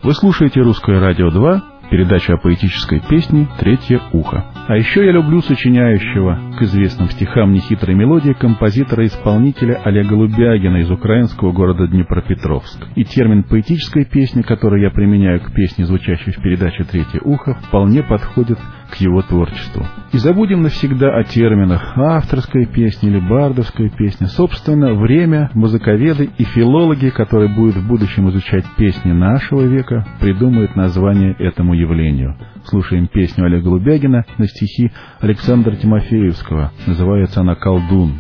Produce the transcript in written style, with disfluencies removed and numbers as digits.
Вы слушаете «Русское радио 2», передача о поэтической песне «Третье ухо». А еще я люблю сочиняющего к известным стихам нехитрой мелодии композитора-исполнителя Олега Лубягина из украинского города Днепропетровск. И термин поэтической песни, который я применяю к песне, звучащей в передаче «Третье ухо», вполне подходит к его творчеству. И забудем навсегда о терминах авторская песня или бардовская песня. Собственно, время, музыковеды и филологи, которые будут в будущем изучать песни нашего века, придумают название этому явлению. Слушаем песню Олега Лубягина на стихи Александра Тимофеевского. Называется она «Колдун».